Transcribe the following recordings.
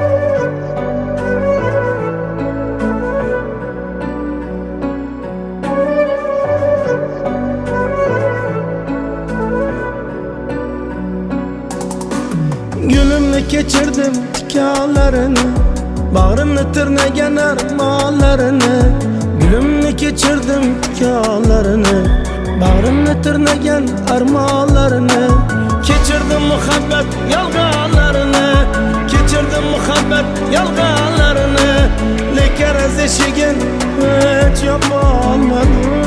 Gülümni keçirdim tikanlarını, bağrımni tirnagan armonlarini. Gülümni keçirdim tikanlarını, bağrımni tirnagan armonlarini. Kechirdim muhabbat yolg'onlarini, kechirdim muhabbat yolg'onlarini. Lekin az eshigin hech yopolmadim.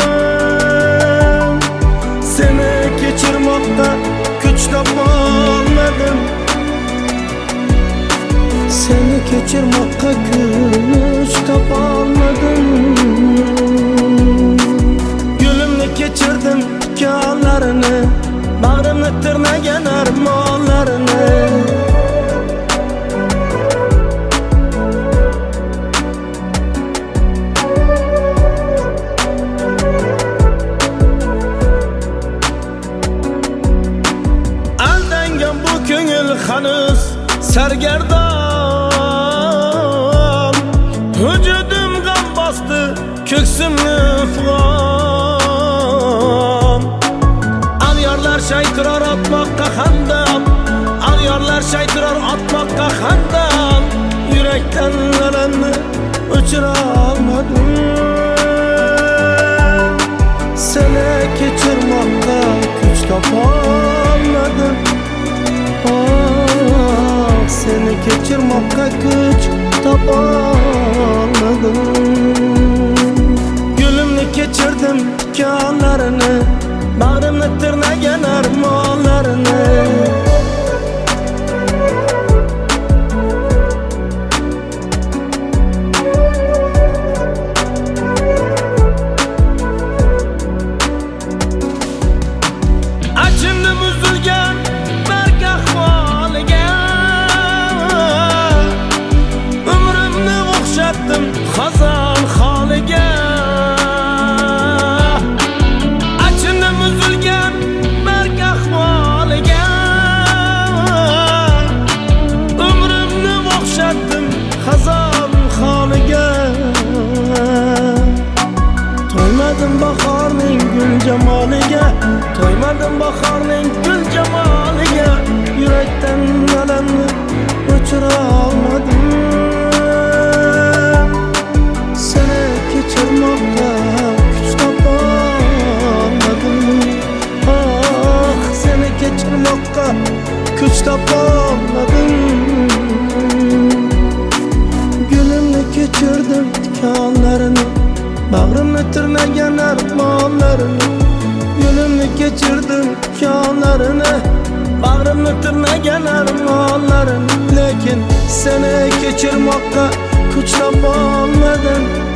Seni kechirmoqqa kuch topolmadim. Seni kechirmoqqa kuch topolmadim. Gülümni kechirdim tikanlarini, bağrımni tirnagan armonlarini. Aldangan bu ko'ngil hanuz sargardon, vücudum g'am bostı ko'ksimni fig'on. Al yorlar shaytirar otmoqqa handam, al yorlar shaytirar otmoqqa handam. Yurakdan alamni o'chira olmadim. Seni kechirmoqqa kuch topolmadim. Seni kechirmoqqa kuch topolmadim. Gülümni kechirdim tikanlarini, bağrımni tirnagan armonlarini. Achimni buzilgan bark ahvoliga, umrimni o'xshatdim xazon holiga. Achimni buzilgan bark ahvoliga, umrimni o'xshatdim xazon holiga. To'ymadim bahorning gul jamoliga, to'ymadim bahorning gul jamoliga. Yurakdan alamni o'chira olmadim. Seni kechirmoqqa kuch topolmadim. Ah, seni kechirmoqqa kuch topolmadim. Gülümni kechirdim tikanlarini, bağrımni tirnagan armonlarini. Gülümni kechirdim tikanlarini, bağrımni tirnagan armonlarini. Lekin seni kechirmoqqa kuch topolmadim.